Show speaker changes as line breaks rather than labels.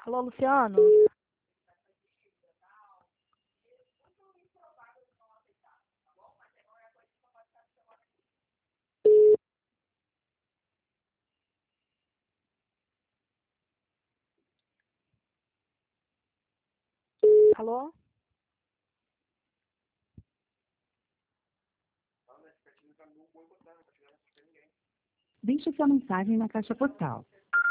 Alô, Luciano? Alô?
Deixe sua mensagem na caixa postal.